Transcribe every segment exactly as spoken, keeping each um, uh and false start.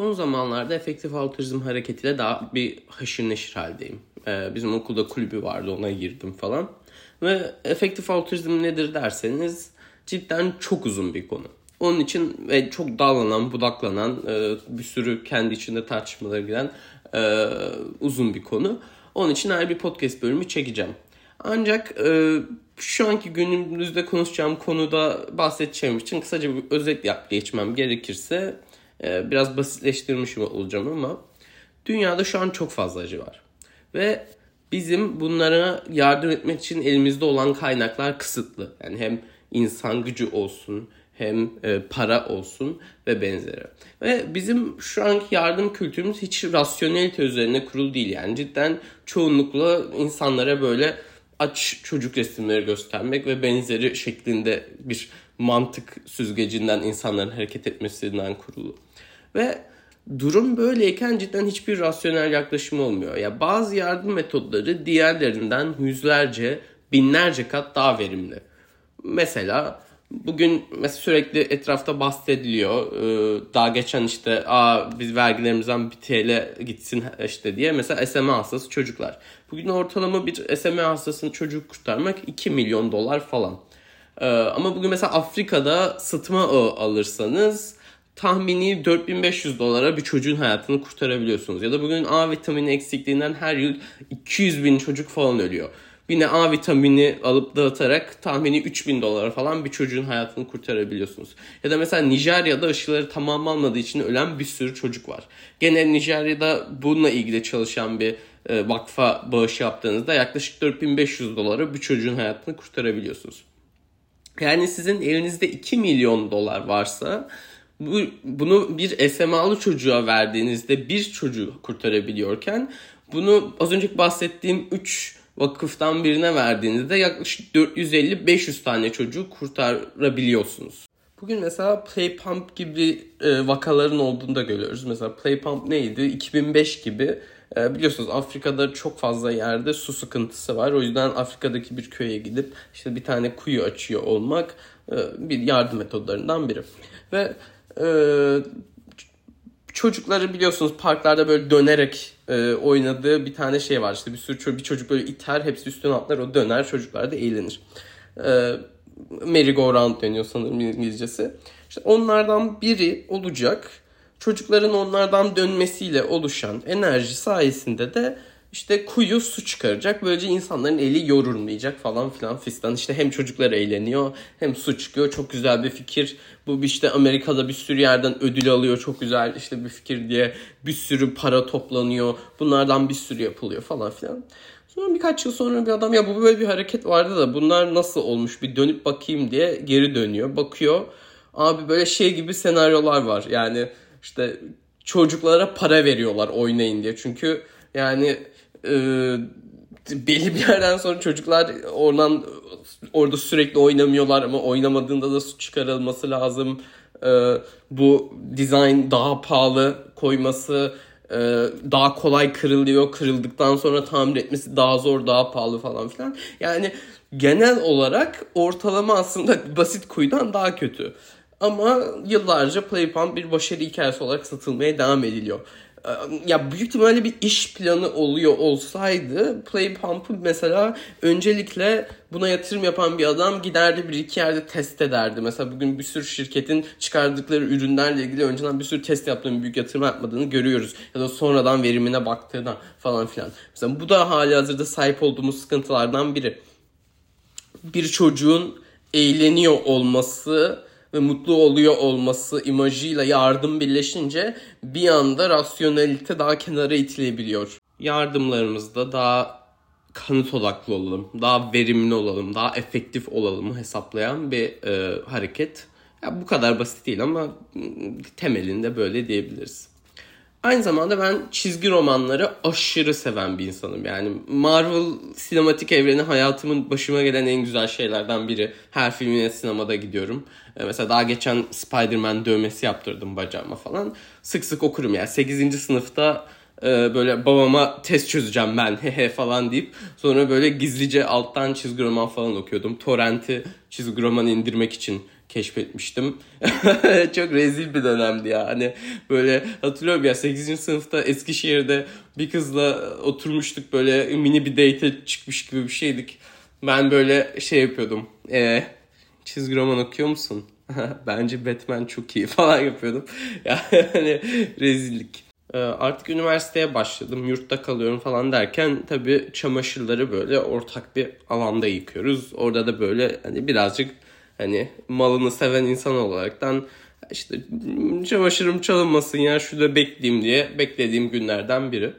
son zamanlarda efektif altruizm hareketiyle daha bir haşır neşir haldeyim. Ee, bizim okulda kulübü vardı, ona girdim falan. Ve efektif altruizm nedir derseniz cidden çok uzun bir konu. Onun için ve çok dallanan, budaklanan, e, bir sürü kendi içinde tartışmalara giren e, uzun bir konu. Onun için her bir podcast bölümü çekeceğim. Ancak e, şu anki günümüzde konuşacağım konuda bahsedeceğim için kısaca bir özet yap geçmem gerekirse e, biraz basitleştirmiş olacağım ama dünyada şu an çok fazla acı var. Ve bizim bunlara yardım etmek için elimizde olan kaynaklar kısıtlı. Yani hem insan gücü olsun, hem e, para olsun ve benzeri. Ve bizim şu anki yardım kültürümüz hiç rasyonelite üzerine kurulu değil. Yani cidden çoğunlukla insanlara böyle aç çocuk resimleri göstermek ve benzeri şeklinde bir mantık süzgecinden insanların hareket etmesinden kurulu. Ve durum böyleyken cidden hiçbir rasyonel yaklaşım olmuyor. Ya bazı yardım metodları diğerlerinden yüzlerce, binlerce kat daha verimli. Mesela bugün mesela sürekli etrafta bahsediliyor. Ee, daha geçen işte Aa, biz vergilerimizden bir T L gitsin işte diye. Mesela S M A hastası çocuklar. Bugün ortalama bir S M A hastasını çocuk kurtarmak iki milyon dolar falan. Ee, ama bugün mesela Afrika'da sıtma ağı alırsanız tahmini dört bin beş yüz dolara bir çocuğun hayatını kurtarabiliyorsunuz. Ya da bugün A vitamini eksikliğinden her yıl iki yüz bin çocuk falan ölüyor. Yine A vitamini alıp dağıtarak tahmini üç bin dolara falan bir çocuğun hayatını kurtarabiliyorsunuz. Ya da mesela Nijerya'da aşıları tamamlanmadığı için ölen bir sürü çocuk var. Gene Nijerya'da bununla ilgili çalışan bir e, vakfa bağış yaptığınızda yaklaşık dört bin beş yüz dolara bir çocuğun hayatını kurtarabiliyorsunuz. Yani sizin elinizde iki milyon dolar varsa bu, bunu bir S M A'lı çocuğa verdiğinizde bir çocuğu kurtarabiliyorken bunu az önce bahsettiğim üç vakıftan birine verdiğinizde yaklaşık dört yüz elli beş yüz tane çocuğu kurtarabiliyorsunuz. Bugün mesela Play Pump gibi e, vakaların olduğunu da görüyoruz. Mesela Play Pump neydi? iki bin beş gibi e, biliyorsunuz Afrika'da çok fazla yerde su sıkıntısı var. O yüzden Afrika'daki bir köye gidip işte bir tane kuyu açıyor olmak e, bir yardım metodlarından biri. Ve e, çocukları biliyorsunuz parklarda böyle dönerek e, oynadığı bir tane şey var. İşte bir sürü çocuk, bir çocuk böyle iter, hepsi üstüne atlar, o döner, çocuklar da eğlenir. E, Merry-go-round deniyor sanırım İngilizcesi. İşte onlardan biri olacak. Çocukların onlardan dönmesiyle oluşan enerji sayesinde de işte kuyu su çıkaracak. Böylece insanların eli yorulmayacak falan filan fistan. İşte hem çocuklar eğleniyor hem su çıkıyor. Çok güzel bir fikir. Bu işte Amerika'da bir sürü yerden ödül alıyor. Çok güzel işte bir fikir diye bir sürü para toplanıyor. Bunlardan bir sürü yapılıyor falan filan. Sonra birkaç yıl sonra bir adam ya bu böyle bir hareket vardı da bunlar nasıl olmuş bir dönüp bakayım diye geri dönüyor. Bakıyor abi böyle şey gibi senaryolar var. Yani işte çocuklara para veriyorlar oynayın diye. Çünkü yani e, belli bir yerden sonra çocuklar oradan orada sürekli oynamıyorlar ama oynamadığında da su çıkarılması lazım. E, bu dizayn daha pahalı koyması, e, daha kolay kırılıyor. Kırıldıktan sonra tamir etmesi daha zor, daha pahalı falan filan. Yani genel olarak ortalama aslında basit kuyudan daha kötü. Ama yıllarca Play Pump bir başarı hikayesi olarak satılmaya devam ediliyor. Ya büyük ihtimalle bir iş planı oluyor olsaydı Play Pump'ı mesela öncelikle buna yatırım yapan bir adam giderdi bir iki yerde test ederdi. Mesela bugün bir sürü şirketin çıkardıkları ürünlerle ilgili önceden bir sürü test yaptığını, büyük yatırım yapmadığını görüyoruz. Ya da sonradan verimine baktığına falan filan. Mesela bu da halihazırda sahip olduğumuz sıkıntılardan biri. Bir çocuğun eğleniyor olması ve mutlu oluyor olması imajıyla yardım birleşince bir anda rasyonelite daha kenara itilebiliyor. Yardımlarımızda daha kanıt odaklı olalım, daha verimli olalım, daha efektif olalım hesaplayan bir e, hareket. Ya bu kadar basit değil ama temelinde böyle diyebiliriz. Aynı zamanda ben çizgi romanları aşırı seven bir insanım. Yani Marvel sinematik evreni hayatımın başıma gelen en güzel şeylerden biri. Her filmine sinemada gidiyorum. Ee, mesela daha geçen Spider-Man dövmesi yaptırdım bacağıma falan. Sık sık okurum yani. sekizinci sınıfta e, böyle babama test çözeceğim ben hehe falan deyip sonra böyle gizlice alttan çizgi roman falan okuyordum. Torrent'i çizgi roman indirmek için keşfetmiştim. Çok rezil bir dönemdi ya. Hani böyle hatırlıyorum ya, sekizinci sınıfta Eskişehir'de bir kızla oturmuştuk, böyle mini bir date çıkmış gibi bir şeydik. Ben böyle şey yapıyordum. E, çizgi roman okuyor musun? Bence Batman çok iyi falan yapıyordum. Yani rezillik. Ee, artık üniversiteye başladım. Yurtta kalıyorum falan derken tabii çamaşırları böyle ortak bir alanda yıkıyoruz. Orada da böyle hani birazcık hani malını seven insan olaraktan işte çamaşırım çalınmasın ya, şurada bekleyeyim diye beklediğim günlerden biri.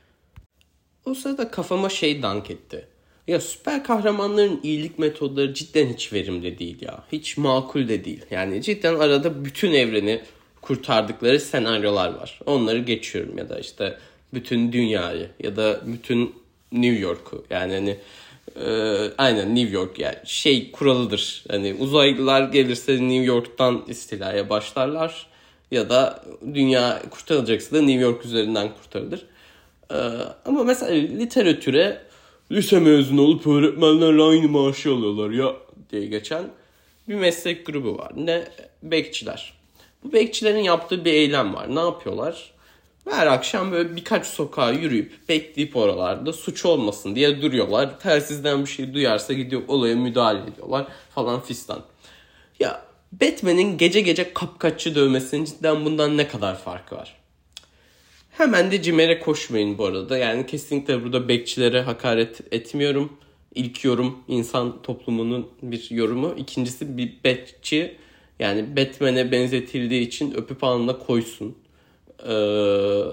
O sırada kafama şey dank etti. Ya süper kahramanların iyilik metodları cidden hiç verimli değil ya. Hiç makul de değil. Yani cidden arada bütün evreni kurtardıkları senaryolar var. Onları geçiyorum, ya da işte bütün dünyayı ya da bütün New York'u. Yani hani e, aynen New York, yani şey kuralıdır. Hani uzaylılar gelirse New York'tan istilaya başlarlar. Ya da dünya kurtarılacaksa da New York üzerinden kurtarılır. Ee, ama mesela literatüre lise mezunu olup öğretmenlerle aynı maaşı alıyorlar ya diye geçen bir meslek grubu var. Ne? Bekçiler. Bu bekçilerin yaptığı bir eylem var. Ne yapıyorlar? Her akşam böyle birkaç sokağa yürüyüp bekleyip oralarda suç olmasın diye duruyorlar. Telsizden bir şey duyarsa gidiyor olaya müdahale ediyorlar falan fistan. Ya Batman'in gece gece kapkaççı dövmesinin cidden bundan ne kadar farkı var? Hemen de CİMER'e koşmayın bu arada. Yani kesinlikle burada bekçilere hakaret etmiyorum. İlk yorum insan toplumunun bir yorumu. İkincisi bir bekçi, yani Batman'e benzetildiği için öpüp alnına koysun. Ee,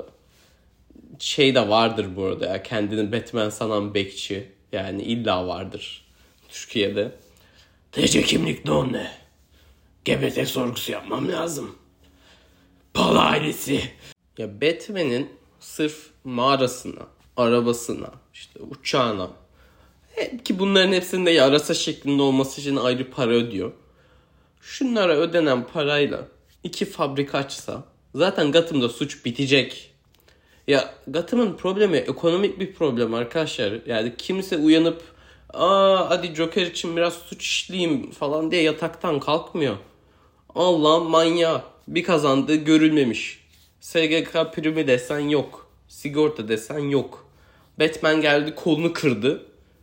şey de vardır bu arada ya, kendini Batman sanan bekçi. Yani illa vardır Türkiye'de. T C kimlik don ne? G B T sorgusu yapmam lazım. Pala ailesi. Ya Batman'in sırf mağarasına, arabasına, işte uçağına, ki bunların hepsinde yarasa şeklinde olması için ayrı para ödüyor. Şunlara ödenen parayla iki fabrika açsa zaten Gotham'da suç bitecek. Ya Gotham'ın problemi ekonomik bir problem arkadaşlar. Yani kimse uyanıp aa hadi Joker için biraz suç işleyeyim falan diye yataktan kalkmıyor. Allah manyağı, bir kazandığı görülmemiş. S G K primi desen yok. Sigorta desen yok. Batman geldi kolunu kırdı.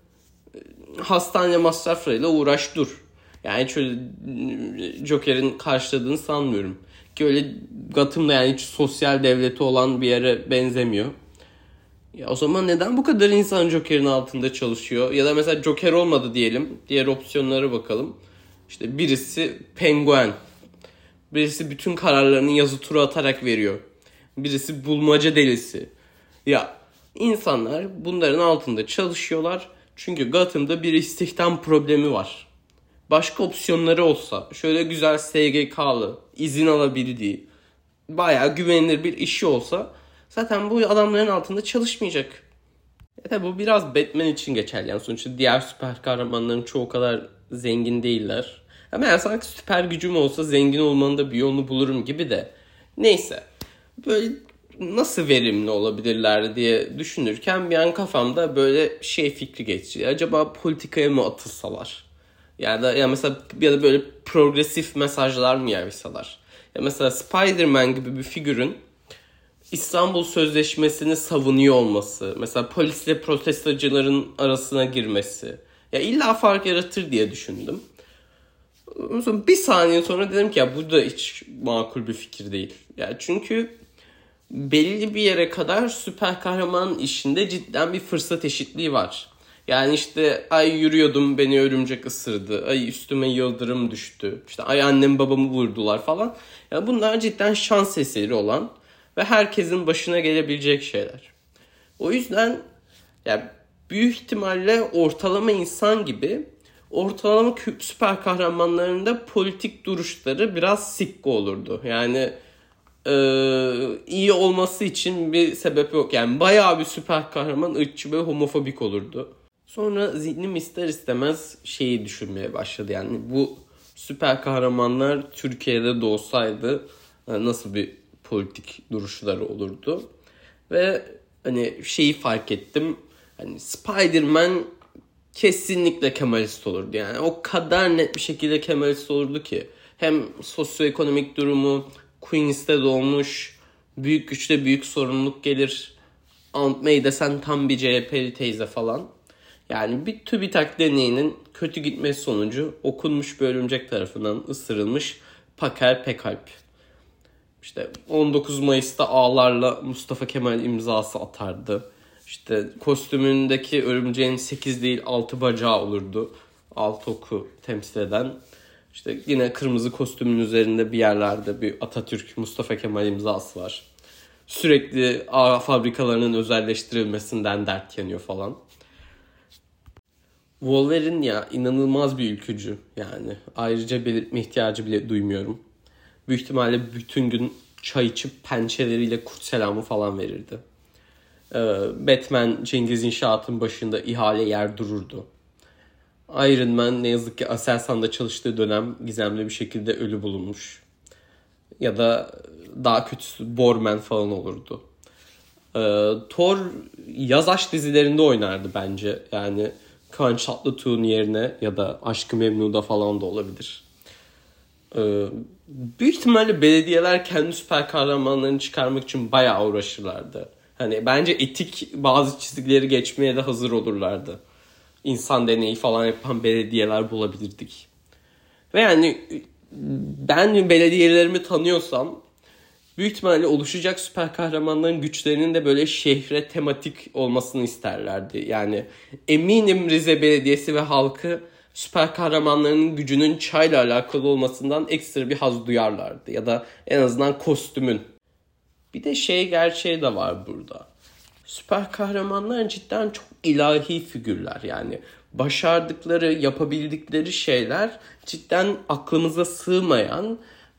Hastane masraflarıyla uğraş dur. Yani şöyle Joker'in karşıladığını sanmıyorum. Ki öyle Gotham'da yani hiç sosyal devleti olan bir yere benzemiyor. Ya o zaman neden bu kadar insan Joker'in altında çalışıyor? Ya da mesela Joker olmadı diyelim. Diğer opsiyonlara bakalım. İşte birisi penguen. Birisi bütün kararlarını yazı tura atarak veriyor. Birisi bulmaca delisi. Ya insanlar bunların altında çalışıyorlar. Çünkü Gotham'da bir istihdam problemi var. Başka opsiyonları olsa, şöyle güzel S G K'lı, izin alabildiği, bayağı güvenilir bir işi olsa zaten bu adamların altında çalışmayacak. E tabi bu biraz Batman için geçerli. Yani sonuçta diğer süper kahramanların çoğu kadar zengin değiller. Ama yani sanki süper gücüm olsa zengin olmanın da bir yolunu bulurum gibi de. Neyse. Böyle nasıl verimli olabilirler diye düşünürken bir an kafamda böyle şey fikri geçti. Acaba politikaya mı atılsalar? Yani da ya mesela ya da böyle progresif mesajlar mı yaysalar? Ya mesela Spider-Man gibi bir figürün İstanbul Sözleşmesi'ni savunuyor olması, mesela polisle protestocuların arasına girmesi, ya illa fark yaratır diye düşündüm. Bir saniye sonra dedim ki ya bu da hiç makul bir fikir değil. Ya çünkü belli bir yere kadar süper kahramanın işinde cidden bir fırsat eşitliği var. Yani işte ay yürüyordum beni örümcek ısırdı, ay üstüme yıldırım düştü, işte ay annem babamı vurdular falan. Ya bunlar cidden şans eseri olan ve herkesin başına gelebilecek şeyler. O yüzden ya büyük ihtimalle ortalama insan gibi ortalama süper kahramanlarında politik duruşları biraz sikko olurdu. Yani e, iyi olması için bir sebep yok. Yani bayağı bir süper kahraman ırkçı ve homofobik olurdu. Sonra zihnim ister istemez şeyi düşünmeye başladı. Yani bu süper kahramanlar Türkiye'de doğsaydı nasıl bir politik duruşları olurdu. Ve hani şeyi fark ettim. Hani Spider-Man kesinlikle Kemalist olurdu. Yani o kadar net bir şekilde Kemalist olurdu ki. Hem sosyoekonomik durumu, Queens'te doğmuş, büyük güçte büyük sorumluluk gelir. Aunt May desen tam bir C H P'li teyze falan. Yani bir TÜBİTAK deneyinin kötü gitmesi sonucu okunmuş bir örümcek tarafından ısırılmış Paker Pekalp. İşte on dokuz Mayıs'ta ağlarla Mustafa Kemal imzası atardı. İşte kostümündeki örümceğin sekiz değil altı bacağı olurdu. Altı oku temsil eden. İşte yine kırmızı kostümün üzerinde bir yerlerde bir Atatürk, Mustafa Kemal imzası var. Sürekli ağ fabrikalarının özelleştirilmesinden dert yanıyor falan. Wolverine ya inanılmaz bir ülkücü yani. Ayrıca belirtme ihtiyacı bile duymuyorum. Büyük ihtimalle bütün gün çay içip pençeleriyle kurt selamı falan verirdi. Ee, Batman Cengiz İnşaat'ın başında ihale yer dururdu. Iron Man ne yazık ki Aselsan'da çalıştığı dönem gizemli bir şekilde ölü bulunmuş. Ya da daha kötüsü Borman falan olurdu. Ee, Thor yaz aşk dizilerinde oynardı bence. Yani Kıvanç Tatlıtuğ'un yerine ya da Aşk-ı Memnu'da falan da olabilir. Ee, büyük ihtimalle belediyeler kendi süper kahramanlarını çıkarmak için bayağı uğraşırlardı. Hani bence etik bazı çizgileri geçmeye de hazır olurlardı. İnsan deneyi falan yapan belediyeler bulabilirdik. Ve yani ben belediyelerimi tanıyorsam büyük ihtimalle oluşacak süper kahramanların güçlerinin de böyle şehre tematik olmasını isterlerdi. Yani eminim Rize Belediyesi ve halkı süper kahramanlarının gücünün çayla alakalı olmasından ekstra bir haz duyarlardı. Ya da en azından kostümün. Bir de şey gerçeği de var burada. Süper kahramanlar cidden çok ilahi figürler. Yani başardıkları, yapabildikleri şeyler cidden aklımıza sığmayan,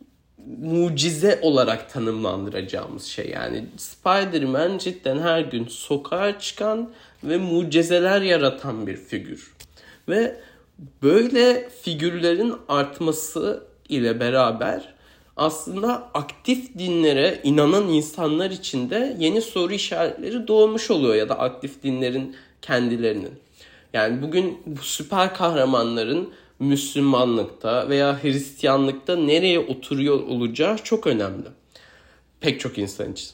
mucize olarak tanımlandıracağımız şey. Yani Spider-Man cidden her gün sokağa çıkan ve mucizeler yaratan bir figür. Ve böyle figürlerin artması ile beraber aslında aktif dinlere inanan insanlar için de yeni soru işaretleri doğmuş oluyor ya da aktif dinlerin kendilerinin. Yani bugün bu süper kahramanların Müslümanlıkta veya Hristiyanlıkta nereye oturuyor olacağı çok önemli. Pek çok insan için.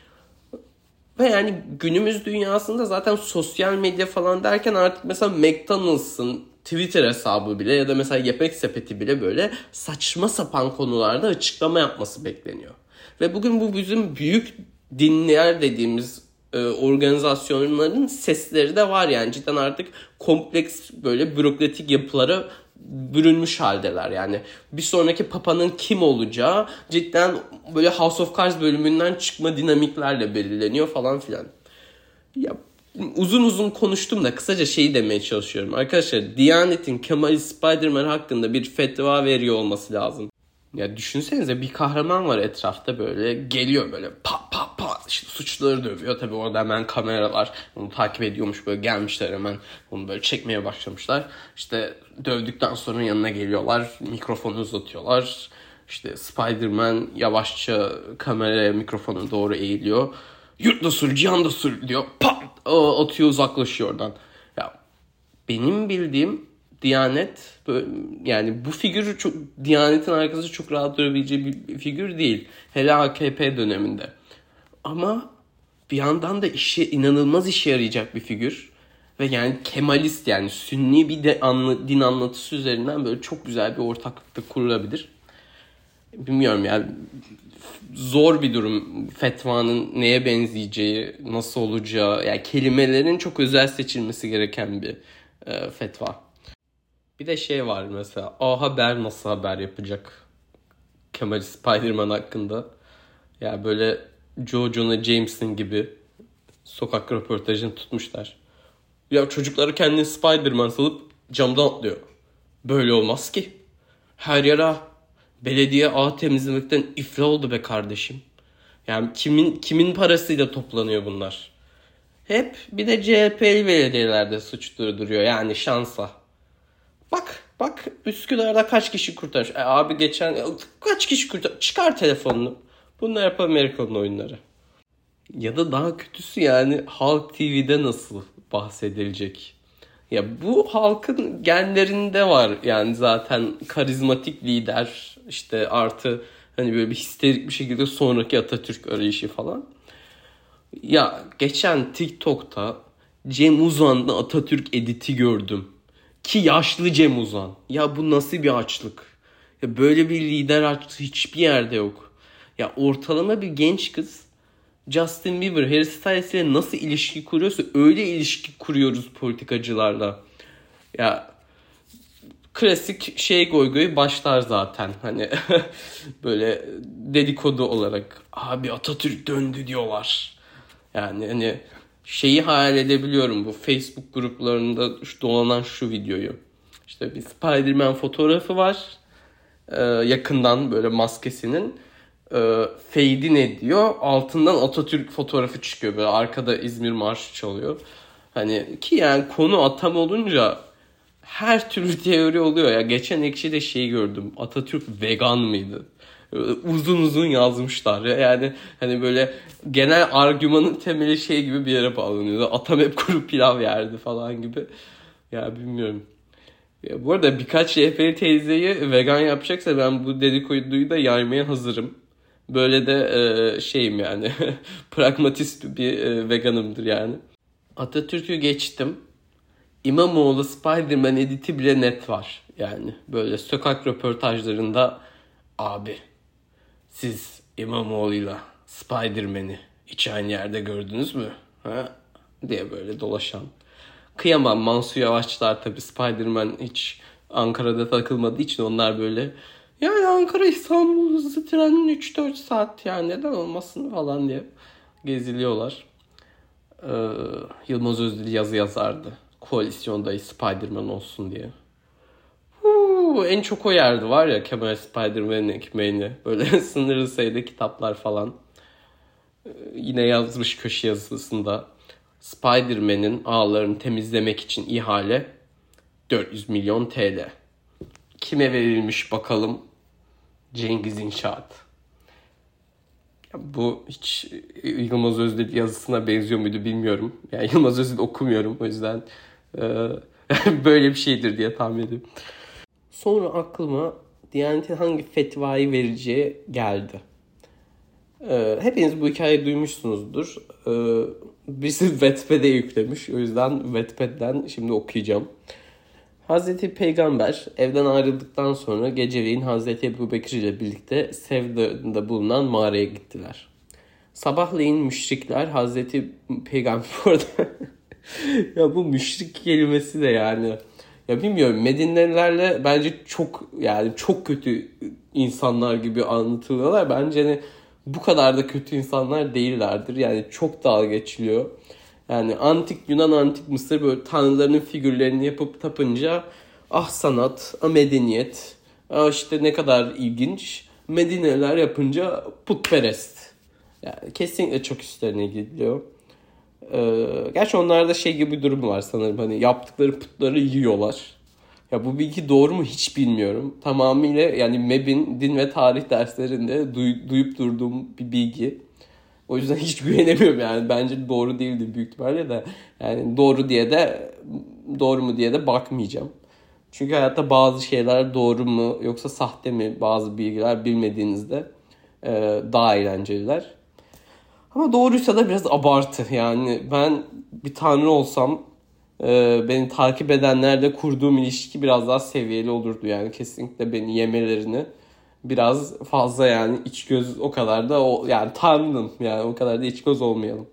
Ve yani günümüz dünyasında zaten sosyal medya falan derken artık mesela McDonald's'ın Twitter hesabı bile ya da mesela Yemek Sepeti bile böyle saçma sapan konularda açıklama yapması bekleniyor. Ve bugün bu bizim büyük dinler dediğimiz e, organizasyonların sesleri de var yani. Cidden artık kompleks böyle bürokratik yapılara bürünmüş haldeler. Yani bir sonraki papanın kim olacağı cidden böyle House of Cards bölümünden çıkma dinamiklerle belirleniyor falan filan. Ya uzun uzun konuştum da kısaca şeyi demeye çalışıyorum. Arkadaşlar Diyanet'in Kemal Spider-Man hakkında bir fetva veriyor olması lazım. Ya düşünsenize bir kahraman var etrafta böyle geliyor böyle pa pa pa işte suçluları dövüyor. Tabii orada hemen kameralar onu takip ediyormuş böyle gelmişler hemen onu böyle çekmeye başlamışlar. İşte dövdükten sonra yanına geliyorlar mikrofonu uzatıyorlar. İşte Spider-Man yavaşça kameraya mikrofona doğru eğiliyor. Yurt da sür, cihan da sür diyor. Pat! Atıyor uzaklaşıyor oradan. Ya benim bildiğim Diyanet böyle, yani bu figür çok Diyanet'in arkasında çok rahat durabileceği bir figür değil. Hele A K P döneminde. Ama bir yandan da işe inanılmaz işe yarayacak bir figür. Ve yani Kemalist yani Sünni bir de anla, din anlatısı üzerinden böyle çok güzel bir ortaklıkta kurulabilir. Bilmiyorum yani zor bir durum fetvanın neye benzeyeceği, nasıl olacağı, yani kelimelerin çok özel seçilmesi gereken bir e, fetva. Bir de şey var mesela A Haber nasıl haber yapacak Kemal Spider-Man hakkında? Ya yani böyle Joe Jonah Jameson gibi sokak röportajını tutmuşlar. Ya çocukları kendini Spider-Man salıp camdan atlıyor. Böyle olmaz ki. Her yere belediye ağ temizlemekten iflah oldu be kardeşim. Yani kimin kimin parasıyla toplanıyor bunlar? Hep bir de C H P'li belediyelerde suç durduruyor yani şansa. Bak bak Üsküdar'da kaç kişi kurtarmış. E, abi geçen kaç kişi kurtarmış. Çıkar telefonunu. Bunlar hep Amerika'nın oyunları. Ya da daha kötüsü yani Halk T V'de nasıl bahsedilecek? Ya bu halkın genlerinde var yani zaten karizmatik lider işte artı hani böyle bir histerik bir şekilde sonraki Atatürk arayışı falan. Ya geçen TikTok'ta Cem Uzan'da Atatürk editi gördüm. Ki yaşlı Cem Uzan. Ya bu nasıl bir açlık? Ya böyle bir lider açlığı hiçbir yerde yok. Ya ortalama bir genç kız Justin Bieber, Harry Styles ile nasıl ilişki kuruyorsa öyle ilişki kuruyoruz politikacılarla. Ya klasik şey goy goy başlar zaten. Hani böyle dedikodu olarak abi Atatürk döndü diyorlar. Yani hani şeyi hayal edebiliyorum bu Facebook gruplarında şu dolanan şu videoyu. İşte bir Spider-Man fotoğrafı var. Ee, yakından böyle maskesinin e, fade'in ediyor. Altından Atatürk fotoğrafı çıkıyor. Böyle arkada İzmir Marşı çalıyor. Hani ki yani konu atam olunca her türlü teori oluyor ya. Geçen Ekşi'de şey gördüm. Atatürk vegan mıydı? Uzun uzun yazmışlar. Yani hani böyle genel argümanın temeli şey gibi bir yere bağlanıyordu. Atam hep kuru pilav yerdi falan gibi. Ya bilmiyorum. Ya bu arada birkaç R P teyzeyi vegan yapacaksa ben bu dedikoduyu da yaymaya hazırım. Böyle de e, şeyim yani pragmatist bir e, veganımdır yani. Atatürk'ü geçtim. İmamoğlu Spider-Man editi bile net var. Yani böyle sokak röportajlarında abi siz İmamoğlu'yla Spider-Man'i hiç aynı yerde gördünüz mü? Ha? Diye böyle dolaşan. Kıyamam Mansur Yavaşlar tabii Spider-Man hiç Ankara'da takılmadığı için onlar böyle yani Ankara İstanbul hızlı trenin üç dört saat yani neden olmasın falan diye geziliyorlar. Ee, Yılmaz Özdil yazı yazardı. Koalisyonda Spider-Man olsun diye. Huu, en çok o yerdi var ya Kemal Spider-Man'in ekmeğini. Böyle sınırlı sayıda kitaplar falan. Ee, yine yazmış köşe yazısında. Spider-Man'in ağlarını temizlemek için ihale dört yüz milyon T L. Kime verilmiş bakalım? Cengiz İnşaat. Ya bu hiç Yılmaz Özdil yazısına benziyor muydu bilmiyorum. Yani Yılmaz Özdil okumuyorum o yüzden e, böyle bir şeydir diye tahmin ediyorum. Sonra aklıma Diyanet'in hangi fetvayı vereceği geldi. Ee, hepiniz bu hikayeyi duymuşsunuzdur. Ee, birisi Wattpad'e yüklemiş. O yüzden Wattpad'den şimdi okuyacağım. Hazreti Peygamber evden ayrıldıktan sonra geceleyin Hazreti Ebubekir ile birlikte Sevda'da bulunan mağaraya gittiler. Sabahleyin müşrikler Hazreti Peygamber orada ya bu müşrik kelimesi de yani ya bilmiyorum Medinelilerle bence çok yani çok kötü insanlar gibi anlatılıyorlar. Bence hani bu kadar da kötü insanlar değillerdir. Yani çok dalga geçiliyor. Yani antik Yunan, antik Mısır böyle tanrılarının figürlerini yapıp tapınca ah sanat, ah medeniyet, ah işte ne kadar ilginç. Medineler yapınca putperest. Yani kesinlikle çok üstlerine gidiliyor. Ee, gerçi onlarda şey gibi bir durum var sanırım. Hani yaptıkları putları yiyorlar. Ya bu bilgi doğru mu hiç bilmiyorum. Tamamıyla yani M E B'in din ve tarih derslerinde duy- duyup durduğum bir bilgi. O yüzden hiç güvenemiyorum yani. Bence doğru değildir büyük ihtimalle de. Yani doğru diye de doğru mu diye de bakmayacağım. Çünkü hayatta bazı şeyler doğru mu yoksa sahte mi bazı bilgiler bilmediğinizde e, daha eğlenceliler. Ama doğruysa da biraz abartı. Yani ben bir tanrı olsam e, beni takip edenlerle kurduğum ilişki biraz daha seviyeli olurdu. Yani kesinlikle beni yemelerini biraz fazla yani iç göz o kadar da o yani tanrım yani o kadar da iç göz olmayalım.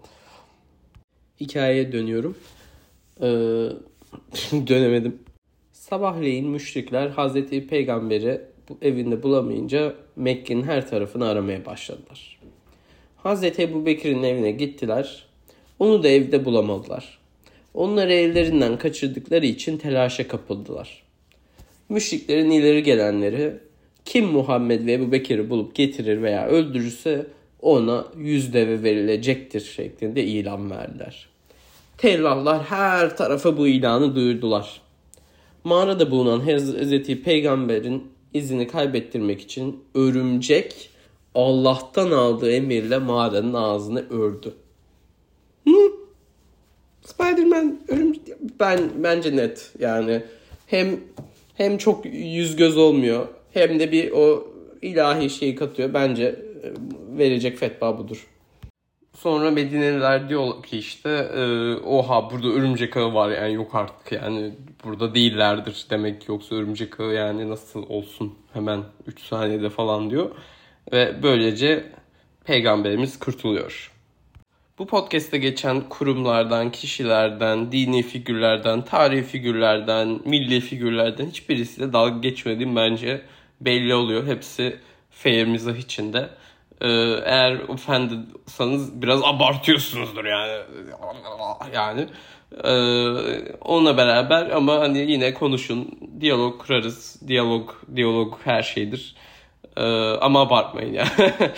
Hikayeye dönüyorum. Ee, dönemedim. Sabahleyin müşrikler Hazreti Peygamber'i bu evinde bulamayınca Mekke'nin her tarafını aramaya başladılar. Hazreti Ebubekir'in evine gittiler. Onu da evde bulamadılar. Onları evlerinden kaçırdıkları için telaşa kapıldılar. Müşriklerin ileri gelenleri kim Muhammed ve Ebubekir'i bulup getirir veya öldürürse ona yüz deve verilecektir şeklinde ilan verdiler. Tellahlar her tarafa bu ilanı duyurdular. Mağarada bulunan Hazreti Peygamber'in izini kaybettirmek için örümcek Allah'tan aldığı emirle mağaranın ağzını ördü. Hı? Spider-Man örümcek ben bence net yani hem hem çok yüz göz olmuyor hem de bir o ilahi şeyi katıyor. Bence verecek fetva budur. Sonra Medineliler diyor ki işte e, oha burada örümcek ağı var yani yok artık yani burada değillerdir demek yoksa örümcek ağı yani nasıl olsun hemen üç saniyede falan diyor. Ve böylece peygamberimiz kurtuluyor. Bu podcast'te geçen kurumlardan, kişilerden, dini figürlerden, tarihi figürlerden, milli figürlerden hiçbirisiyle dalga geçmediğim bence belli oluyor. Hepsi fair mizah içinde. Ee, eğer offendedsanız biraz abartıyorsunuzdur yani. Yani ee, onunla beraber ama hani yine konuşun, diyalog kurarız. Diyalog, diyalog her şeydir. Ee, ama abartmayın yani.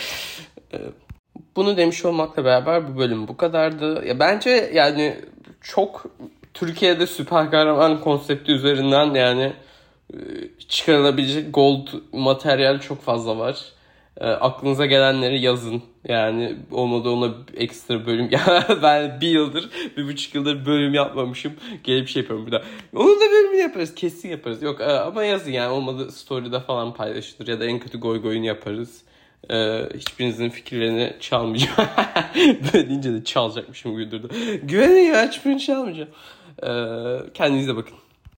Bunu demiş olmakla beraber bu bölüm bu kadardı. Ya bence yani çok Türkiye'de süper kahraman konsepti üzerinden yani çıkarılabilecek gold materyal çok fazla var. E, aklınıza gelenleri yazın. Yani olmadı ona ekstra bölüm. Ya ben bir yıldır, bir buçuk yıldır bölüm yapmamışım. Gelip şey yapıyorum bir daha. Onun da bölümünü yaparız. Kesin yaparız. Yok ama yazın yani olmadı story'de falan paylaşılır. Ya da en kötü goy goyunu yaparız. Ee, hiçbirinizin fikirlerini çalmayacağım. Böyle deyince de çalacakmışım güldürdü. Güvenin ya hiçbirini çalmayacağım. Ee, kendinize bakın.